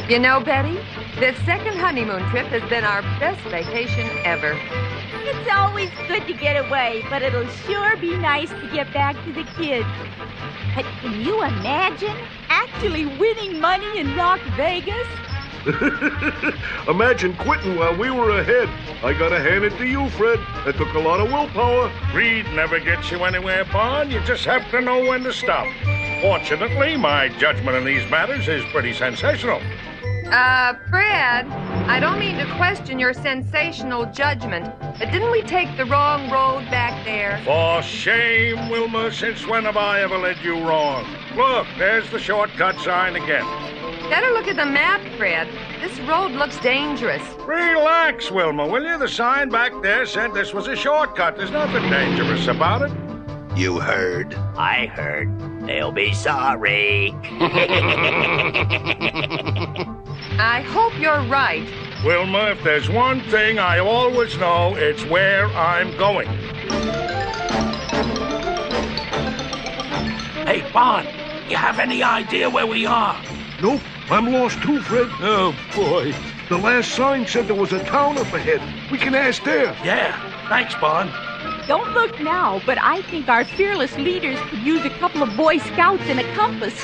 You know, Betty, this second honeymoon trip has been our best vacation ever. It's always good to get away, but it'll sure be nice to get back to the kids. But can you imagine actually winning money in Rock Vegas? Imagine quitting while we were ahead. I gotta hand it to you, Fred. That took a lot of willpower. Greed never gets you anywhere, Bond. You just have to know when to stop. Fortunately, my judgment in these matters is pretty sensational. Fred, I don't mean to question your sensational judgment, but didn't we take the wrong road back there? For shame, Wilma. Since when have I ever led you wrong? Look, there's the shortcut sign again. Better look at the map, Fred. This road looks dangerous. Relax, Wilma, will you? The sign back there said this was a shortcut. There's nothing dangerous about it. You heard? I heard. They'll be sorry. I hope you're right. Wilma, if there's one thing I always know, it's where I'm going. Hey, Bond, you have any idea where we are? Nope, I'm lost too, Fred. Oh, boy. The last sign said there was a town up ahead. We can ask there. Yeah, thanks, Bond. Don't look now, but I think our fearless leaders could use a couple of Boy Scouts and a compass.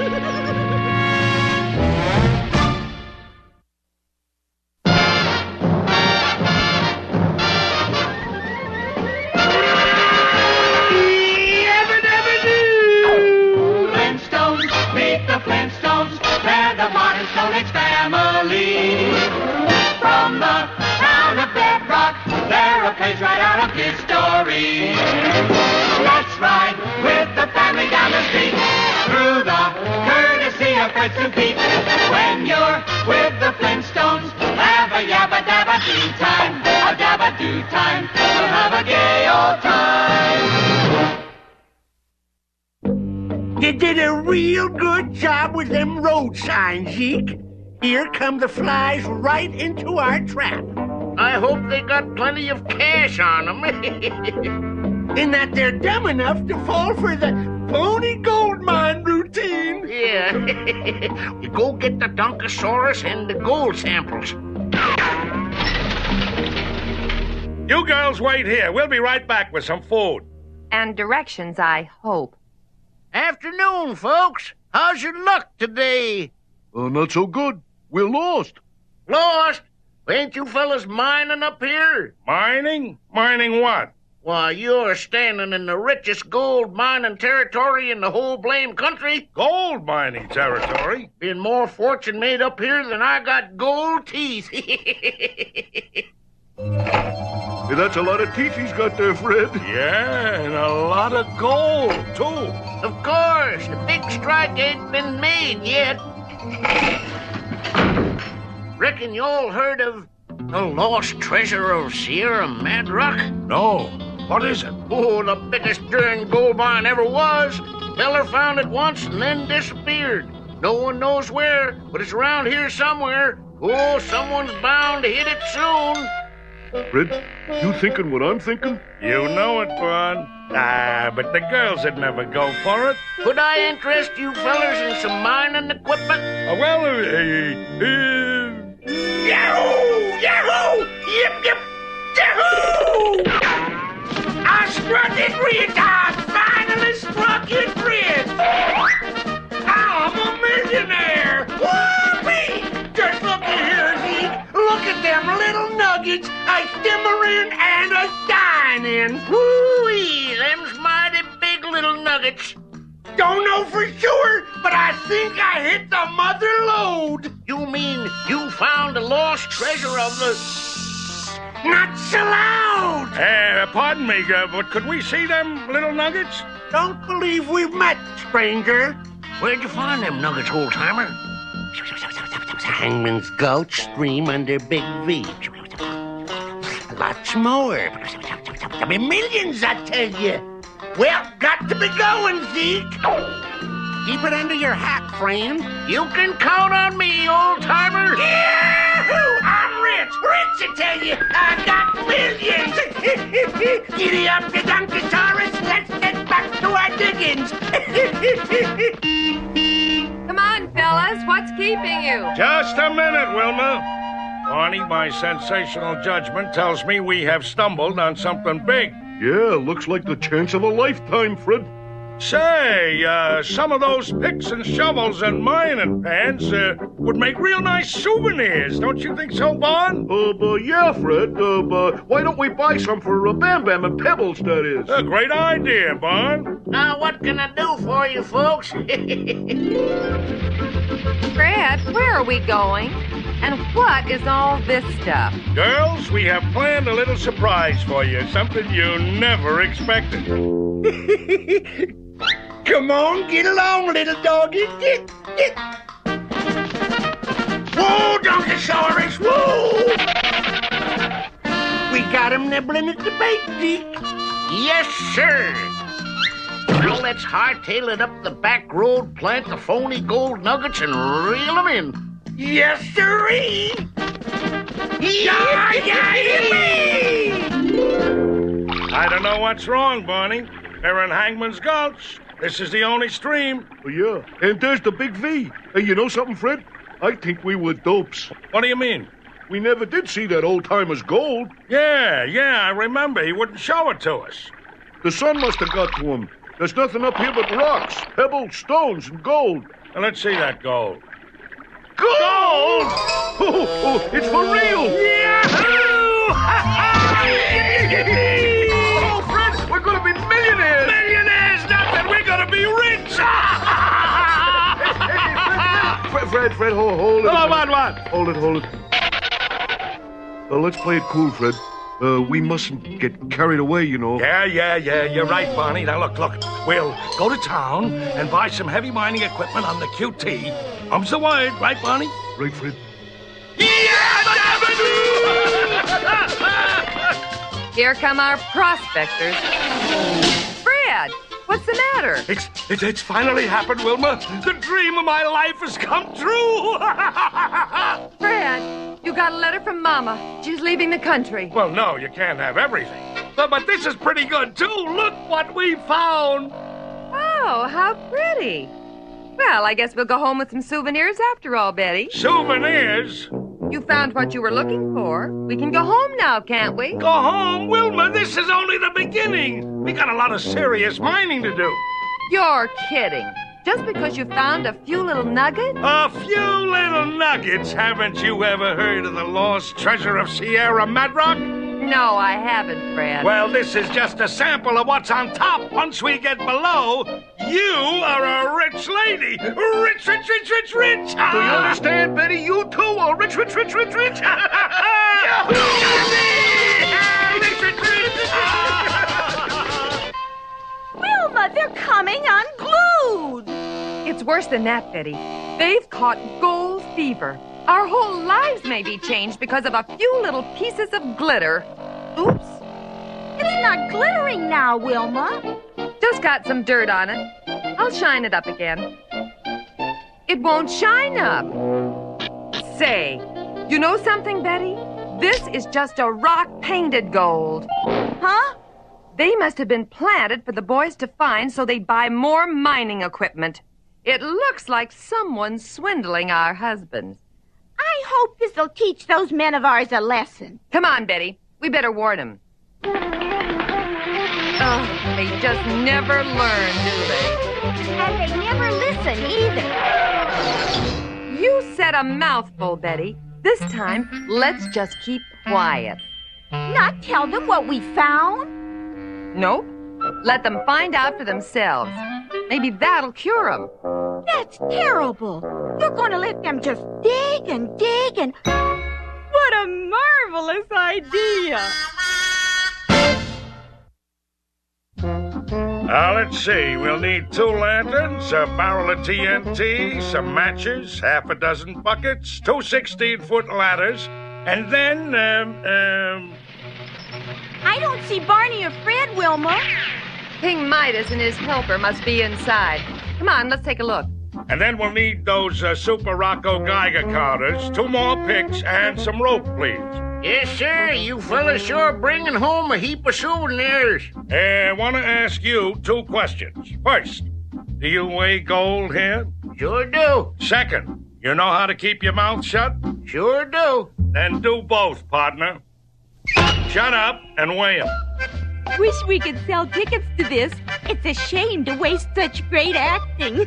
Flintstones, meet the Flintstones. They're the modern Stone Age family. From the town of Bedrock, they're a page right out of history. Let's ride with the family down the street, through the courtesy of Fred St. Pete. When you're with the Flintstones, have a yabba-dabba-doo time. A dabba-doo time, we'll have a gay old time. You did a real good job with them road signs, Zeke. Here come the flies right into our trap. I hope they got plenty of cash on them. In that they're dumb enough to fall for the phony gold mine routine. Yeah. You go get the Dunkosaurus and the gold samples. You girls wait here. We'll be right back with some food. And directions, I hope. Afternoon, folks. How's your luck today? Not so good. We're lost. Lost? Ain't you fellas mining up here? Mining? Mining what? Why, you're standing in the richest gold mining territory in the whole blame country. Gold mining territory? Been more fortune made up here than I got gold teeth. Hey, that's a lot of teeth he's got there, Fred. Yeah, and a lot of gold, too. Of course, the big strike ain't been made yet. Reckon you all heard of the lost treasure of Sierra Madrock? No. What is it? Oh, the biggest darn gold mine ever was. Feller found it once and then disappeared. No one knows where, but it's around here somewhere. Oh, someone's bound to hit it soon. Fred, you thinking what I'm thinking? You know it, Bond. But the girls would never go for it. Could I interest you fellers in some mining equipment? Yahoo! Yahoo! Yip, yip! Yahoo! I struck it, Fred! I finally struck it, Fred! I'm a millionaire! Whoopee! Just look at here, Zeke! Look at them little nuggets a simmering and a dining! Whoo-wee! Them's mighty big little nuggets. Don't know for sure, but I think I hit the mother lode. You mean you found the lost treasure of the... Not so loud! Pardon me, but could we see them little nuggets? Don't believe we've met, stranger. Where'd you find them nuggets, old-timer? Hangman's Gulch stream under Big V. Lots more. There'll be millions, I tell you. Well, got to be going, Zeke. Keep it under your hat, friend. You can count on me, old-timer. Yahoo! I'm rich! Rich, I tell you! I got millions! Giddy up, you Dunkosaurus! Let's get back to our diggings! Come on, fellas. What's keeping you? Just a minute, Wilma. Barney, my sensational judgment tells me we have stumbled on something big. Yeah, looks like the chance of a lifetime, Fred. Say, some of those picks and shovels and mining pans would make real nice souvenirs. Don't you think so, Bon? Yeah, Fred. Why don't we buy some for Bam Bam and Pebbles, that is? A great idea, Bon. Now, what can I do for you, folks? Fred, where are we going? And what is all this stuff? Girls, we have planned a little surprise for you, something you never expected. Come on, get along, little doggy. Get. Whoa, Donkesaurus, whoa! We got him nibbling at the bait, Dick. Yes, sir. Now let's hightail it up the back road, plant the phony gold nuggets, and reel them in. Yes, sirree! I don't know what's wrong, Barney. They're in Hangman's Gulch. This is the only stream. Oh, yeah, and there's the big V. Hey, you know something, Fred? I think we were dopes. What do you mean? We never did see that old-timer's gold. Yeah, I remember. He wouldn't show it to us. The sun must have got to him. There's nothing up here but rocks, pebbles, stones, and gold. Now, let's see that gold. Gold! Oh, it's for real! Yahoo! Oh, Fred, we're gonna be millionaires! Millionaires, nothing! We're gonna be rich! Fred, hold it. Oh, what? Hold it. Let's play it cool, Fred. We mustn't get carried away, you know. Yeah, you're right, Barney. Now, look. We'll go to town and buy some heavy mining equipment on the QT. Comes the word, right, Barney? Right, Fred? Here come our prospectors. Fred, what's the matter? It's finally happened, Wilma. The dream of my life has come true. Fred, you got a letter from Mama. She's leaving the country. Well, no, you can't have everything. But this is pretty good, too. Look what we found. Oh, how pretty. Well, I guess we'll go home with some souvenirs after all, Betty. Souvenirs? You found what you were looking for. We can go home now, can't we? Go home, Wilma. This is only the beginning. We got a lot of serious mining to do. You're kidding. Just because you found a few little nuggets? A few little nuggets. Haven't you ever heard of the lost treasure of Sierra Madrock? No, I haven't, Fred. Well, this is just a sample of what's on top. Once we get below, you are a rich lady. Rich. Do you understand, Betty? You too are rich. Wilma, they're coming unglued. It's worse than that, Betty. They've caught gold fever. Our whole lives may be changed because of a few little pieces of glitter. Oops. It's not glittering now, Wilma. Just got some dirt on it. I'll shine it up again. It won't shine up. Say, you know something, Betty? This is just a rock-painted gold. Huh? They must have been planted for the boys to find so they'd buy more mining equipment. It looks like someone's swindling our husbands. I hope this'll teach those men of ours a lesson. Come on, Betty. We better warn them. Oh, they just never learn, do they? And they never listen either. You said a mouthful, Betty. This time, let's just keep quiet. Not tell them what we found? Nope. Let them find out for themselves. Maybe that'll cure them. That's terrible. You're going to let them just dig and dig and... What a marvelous idea. Now, let's see. We'll need 2 lanterns, a barrel of TNT, some matches, half a dozen buckets, 2 16-foot ladders, and then, I don't see Barney or Fred, Wilma. King Midas and his helper must be inside. Come on, let's take a look. And then we'll need those Super Rocco Geiger counters, 2 more picks, and some rope, please. Yes, sir. You fellas sure bringing home a heap of souvenirs. I want to ask you 2 questions. First, do you weigh gold here? Sure do. Second, You know how to keep your mouth shut? Sure do. Then do both, partner. Shut up and weigh 'em. Wish we could sell tickets to this. It's a shame to waste such great acting.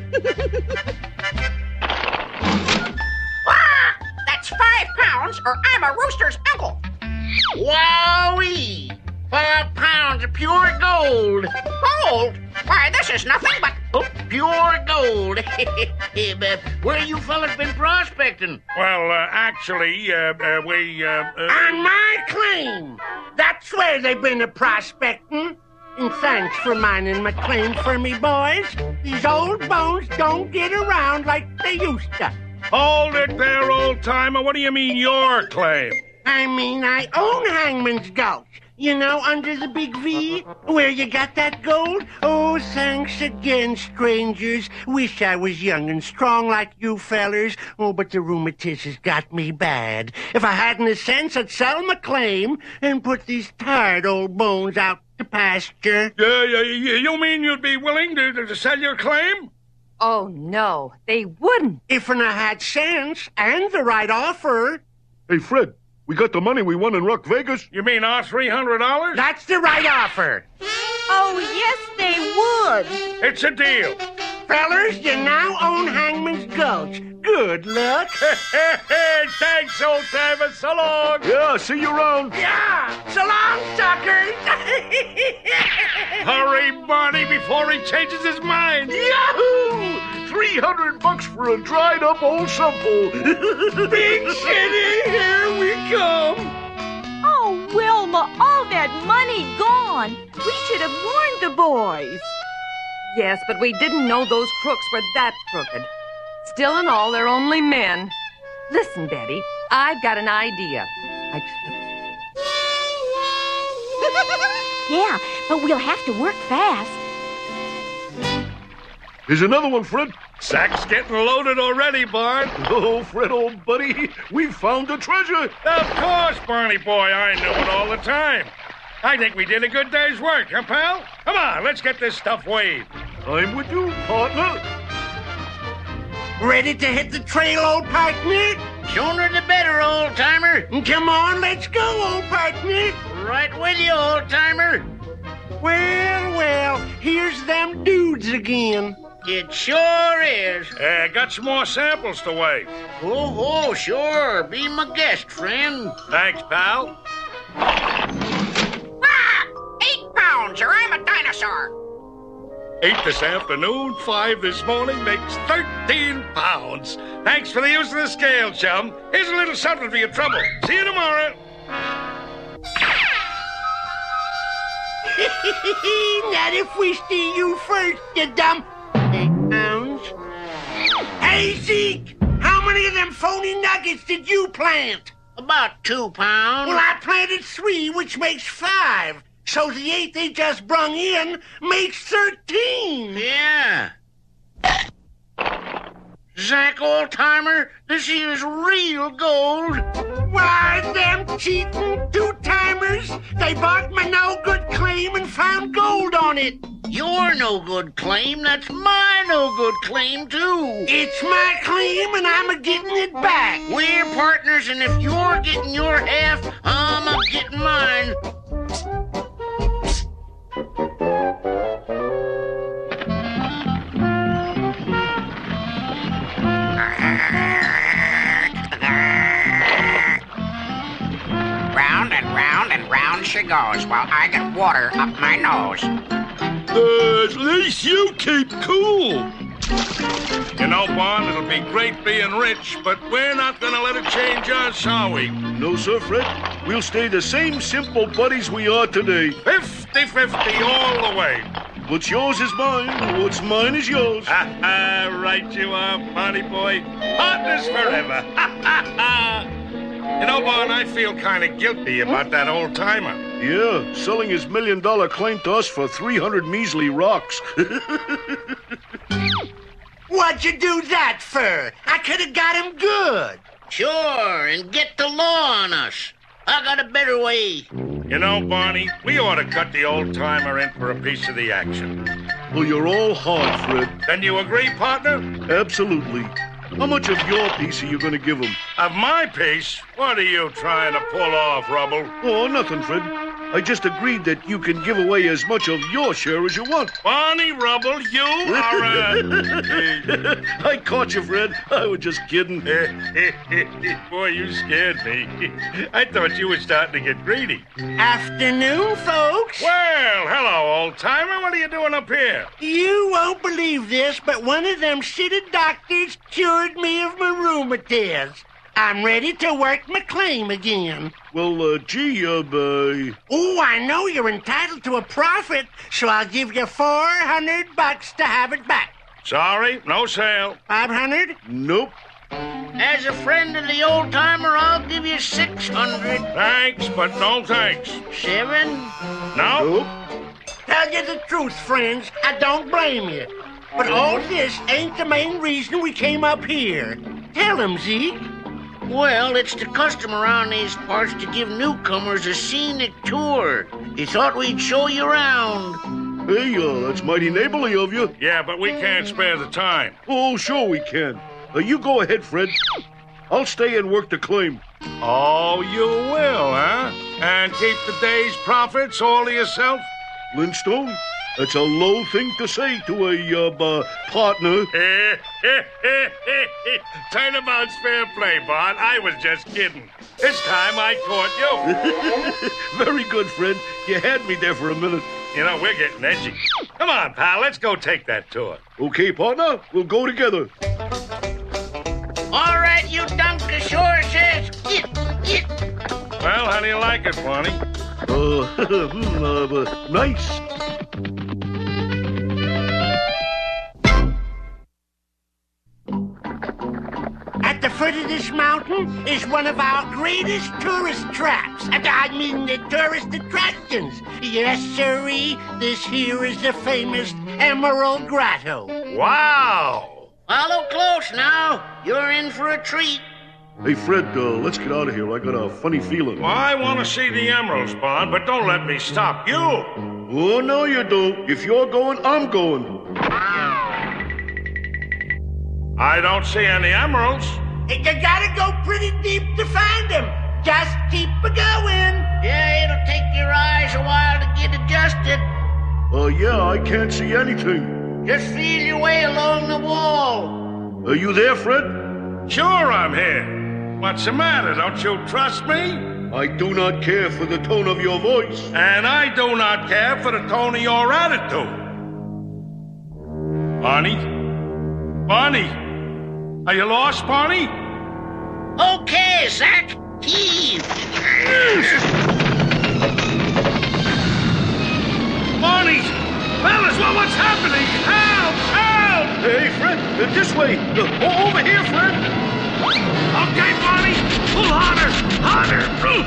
That's 5 pounds, or I'm a rooster's uncle. Wowee! 5 pounds of pure gold. Gold? Why, this is nothing but... Pure gold. But where you fellas been prospecting? Well, actually, we, On my claim. That's where they've been a-prospecting. And thanks for mining my claim for me, boys. These old bones don't get around like they used to. Hold it there, old-timer. What do you mean, your claim? I mean, I own Hangman's Gulch. You know, under the big V, where you got that gold? Oh, thanks again, strangers. Wish I was young and strong like you fellers. Oh, but the rheumatiz has got me bad. If I hadn't a sense, I'd sell my claim and put these tired old bones out to pasture. You mean you'd be willing to sell your claim? Oh, no, they wouldn't. If I had sense and the right offer. Hey, Fred, we got the money we won in Rock Vegas? You mean our $300? That's the right offer. Oh, yes, they would. It's a deal. Fellers, you now own Hangman's Gulch. Good luck. Thanks, old-timer. So long. Yeah, see you around. Yeah, so long, suckers. Hurry, Barney, before he changes his mind. Yahoo! $300 for a dried-up old simple. Big city, here we come. Oh, Wilma, all that money gone. We should have warned the boys. Yes, but we didn't know those crooks were that crooked. Still and all, they're only men. Listen, Betty, I've got an idea. Yeah, but we'll have to work fast. Here's another one, Fred. Sack's getting loaded already, Bart. Oh, Fred, old buddy, we found the treasure. Of course, Barney boy, I knew it all the time. I think we did a good day's work, huh, pal? Come on, let's get this stuff weighed. I'm with you, partner. Ready to hit the trail, old partner? Sooner the better, old-timer. Come on, let's go, old partner. Right with you, old-timer. Well, here's them dudes again. It sure is. Got some more samples to weigh. Oh, sure. Be my guest, friend. Thanks, pal. 8 pounds, or I'm a dinosaur. 8 this afternoon, 5 this morning makes 13 pounds. Thanks for the use of the scale, chum. Here's a little something for your trouble. See you tomorrow. Not if we see you first, you dumb 8 pounds. Hey, Zeke, how many of them phony nuggets did you plant? About 2 pounds. Well, I planted 3, which makes 5. So the 8 they just brung in makes 13. Yeah. Zach, old-timer, this here's real gold. Why, them cheating two-timers? They bought my no-good claim and found gold on it. Your no-good claim, that's my no-good claim, too. It's my claim, and I'm a-getting it back. We're partners, and if you're getting your half, I'm a-getting mine. Round and round and round she goes while I get water up my nose. At least you keep cool. You know, Bond, it'll be great being rich, but we're not going to let it change us, are we? No, sir, Fred. We'll stay the same simple buddies we are today. 50-50 all the way. What's yours is mine. What's mine is yours. Right you are, Barney boy. Partners forever. You know, Bond, I feel kind of guilty about that old-timer. Yeah, selling his $1 million claim to us for 300 measly rocks. What'd you do that for? I could have got him good. Sure, and get the law on us. I got a better way. You know, Barney, we ought to cut the old-timer in for a piece of the action. Well, you're all hard, Fred. Then you agree, partner? Absolutely. How much of your piece are you going to give him? Of my piece? What are you trying to pull off, Rubble? Oh, nothing, Fred. I just agreed that you can give away as much of your share as you want. Barney Rubble, you are a... I caught you, Fred. I was just kidding. Boy, you scared me. I thought you were starting to get greedy. Afternoon, folks. Well, hello, old-timer. What are you doing up here? You won't believe this, but one of them city doctors cured me of my rheumatiz. I'm ready to work my claim again. Well, gee, Oh, I know you're entitled to a profit, so I'll give you $400 to have it back. Sorry, no sale. 500? Nope. As a friend of the old timer, I'll give you 600. Thanks, but no thanks. 7? No? Nope. Tell you the truth, friends, I don't blame you. But all this ain't the main reason we came up here. Tell 'em, Zeke. Well, it's the custom around these parts to give newcomers a scenic tour. He thought we'd show you around. Hey, that's mighty neighborly of you. Yeah, but we can't spare the time. Oh, sure we can. You go ahead, Fred. I'll stay and work the claim. Oh, you will, huh? And keep the day's profits all to yourself? Flintstone, that's a low thing to say to a, partner. Turnabout's fair play, Bart. I was just kidding. This time I caught you. Very good, Fred. You had me there for a minute. You know, we're getting edgy. Come on, pal, let's go take that tour. Okay, partner, we'll go together. All right, you Dunkashorses. Get. Well, how do you like it, Barney? Nice. At the foot of this mountain is one of our greatest tourist traps. I mean, the tourist attractions. Yes, sirree, this here is the famous Emerald Grotto. Wow! Follow close now. You're in for a treat. Hey, Fred, let's get out of here. I got a funny feeling. Well, I want to see the emeralds, Bond, but don't let me stop you. Oh, no, you don't. If you're going, I'm going. I don't see any emeralds. You gotta go pretty deep to find them. Just keep a-going. Yeah, it'll take your eyes a while to get adjusted. Yeah, I can't see anything. Just feel your way along the wall. Are you there, Fred? Sure, I'm here. What's the matter? Don't you trust me? I do not care for the tone of your voice. And I do not care for the tone of your attitude. Barney? Barney? Are you lost, Barney? Okay, Zach. Heave. Barney! Fellas, what's happening? Help! Help! Hey, Fred, this way. Over here, Fred. Okay, Barney! Pull harder! Harder!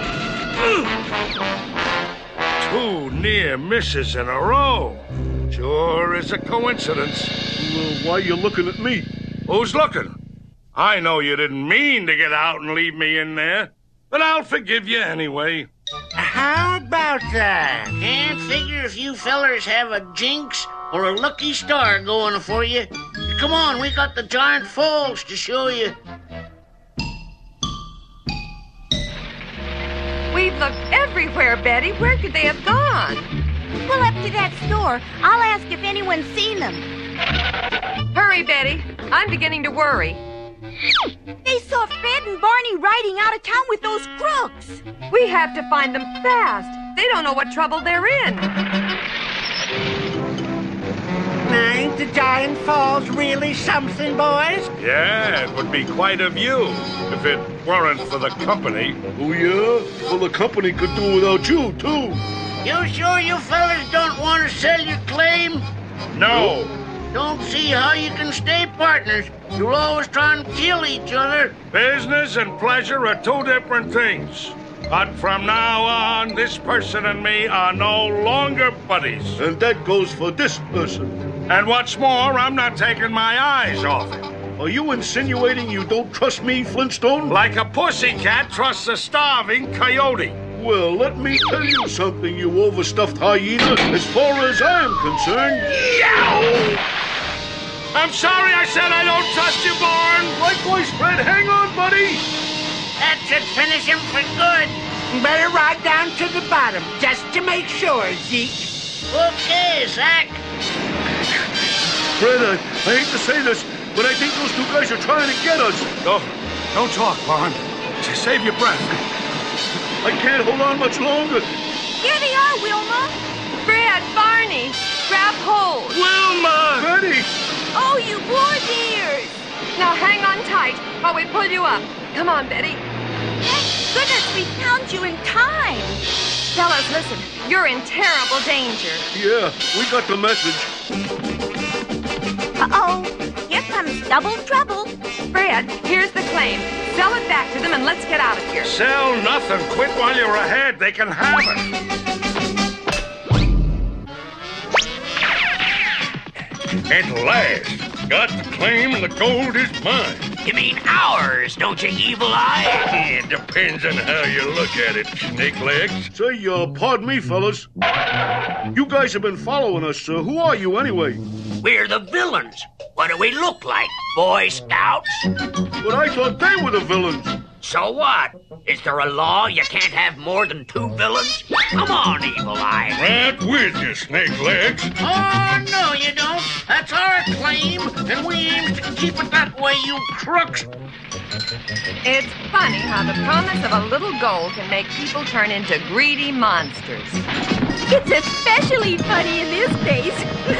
2 near misses in a row. Sure is a coincidence. Why are you looking at me? Who's looking? I know you didn't mean to get out and leave me in there, but I'll forgive you anyway. How about that? Can't figure if you fellers have a jinx or a lucky star going for you. Come on, we got the giant falls to show you. We've looked everywhere, Betty. Where could they have gone? Pull up to that store. I'll ask if anyone's seen them. Hurry, Betty. I'm beginning to worry. They saw Fred and Barney riding out of town with those crooks. We have to find them fast. They don't know what trouble they're in. Ain't the Giant Falls really something, boys? Yeah, it would be quite a view if it weren't for the company. Oh, yeah? Well, the company could do without you, too. You sure you fellas don't want to sell your claim? No. Don't see how you can stay partners. You're always trying to kill each other. Business and pleasure are 2 different things. But from now on, this person and me are no longer buddies. And that goes for this person. And what's more, I'm not taking my eyes off him. Are you insinuating you don't trust me, Flintstone? Like a pussycat trusts a starving coyote. Well, let me tell you something, you overstuffed hyena. As far as I'm concerned... Yow! I'm sorry I said I don't trust you, Barn. Likewise, Fred. Hang on, buddy. That should finish him for good. Better ride down to the bottom, just to make sure, Zeke. Okay, Zach. Fred, I hate to say this, but I think those two guys are trying to get us. Don't talk, Barn. Just save your breath. I can't hold on much longer. Here they are, Wilma. Fred, Barney, grab hold. Wilma! Betty! Oh, you poor dears. Now hang on tight while we pull you up. Come on, Betty. Thank goodness we found you in time. Fellas, listen. You're in terrible danger. Yeah, we got the message. Uh-oh. Here comes double trouble. Fred, here's the claim. Sell it back to them and let's get out of here. Sell nothing. Quit while you're ahead. They can have it. At last, got the claim and the gold is mine. You mean ours, don't you, Evil Eye? It depends on how you look at it, snake legs. Say, pardon me, fellas. You guys have been following us. Who are you, anyway? We're the villains. What do we look like, Boy Scouts? But I thought they were the villains. So what? Is there a law you can't have more than 2 villains? Come on, Evil Eye. Right with you, snake legs. Oh, no, you don't. That's our claim, and we aim to keep it that way, you crooks. It's funny how the promise of a little gold can make people turn into greedy monsters. It's especially funny in this case.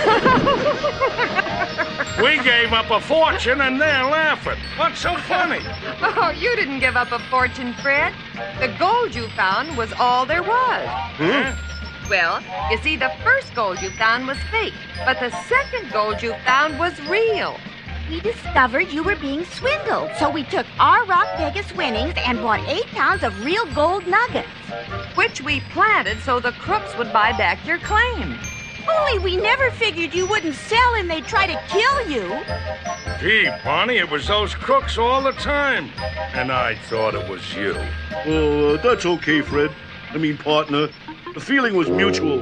We gave up a fortune and they're laughing. What's so funny? Oh, you didn't give up a fortune, Fred. The gold you found was all there was. Huh? Well, you see, the first gold you found was fake, but the second gold you found was real. We discovered you were being swindled, so we took our Rock Vegas winnings and bought 8 pounds of real gold nuggets. Which we planted so the crooks would buy back your claim. Only we never figured you wouldn't sell and they'd try to kill you. Gee, Barney, it was those crooks all the time. And I thought it was you. Oh, that's okay, Fred. I mean, partner. The feeling was mutual.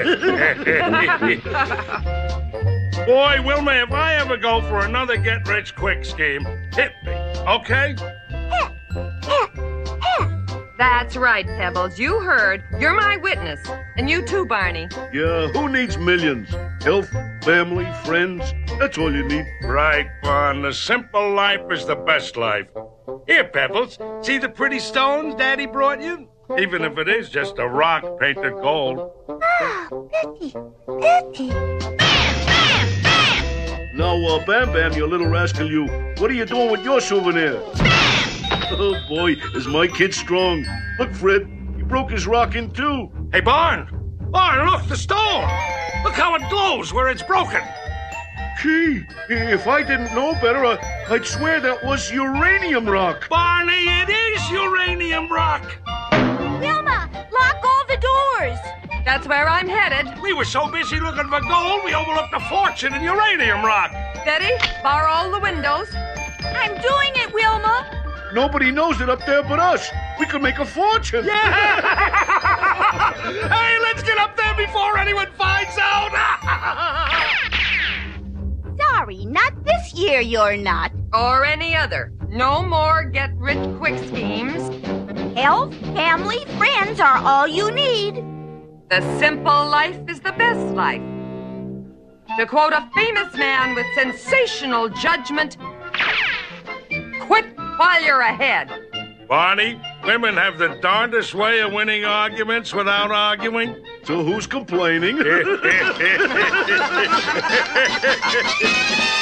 Boy, Wilma, if I ever go for another get-rich-quick scheme, hit me, okay? That's right, Pebbles. You heard. You're my witness. And you too, Barney. Yeah, who needs millions? Health, family, friends. That's all you need. Right, Bon. The simple life is the best life. Here, Pebbles. See the pretty stones Daddy brought you? Even if it is just a rock painted gold. Oh, Betty. Now, Bam Bam, you little rascal, you. What are you doing with your souvenir? Oh, boy, is my kid strong. Look, Fred, he broke his rock in two. Hey, Barn! Barn, look, the stone! Look how it glows where it's broken. Gee, if I didn't know better, I'd swear that was uranium rock. Barney, it is uranium rock! Wilma, lock all the doors. That's where I'm headed. We were so busy looking for gold, we overlooked a fortune in uranium rock. Betty, bar all the windows. I'm doing it, Wilma. Nobody knows it up there but us. We could make a fortune. Yeah! Hey, let's get up there before anyone finds out! Sorry, not this year you're not. Or any other. No more get-rich-quick schemes. Health, family, friends are all you need. The simple life is the best life. To quote a famous man with sensational judgment, quit while you're ahead. Barney, women have the darndest way of winning arguments without arguing. So who's complaining?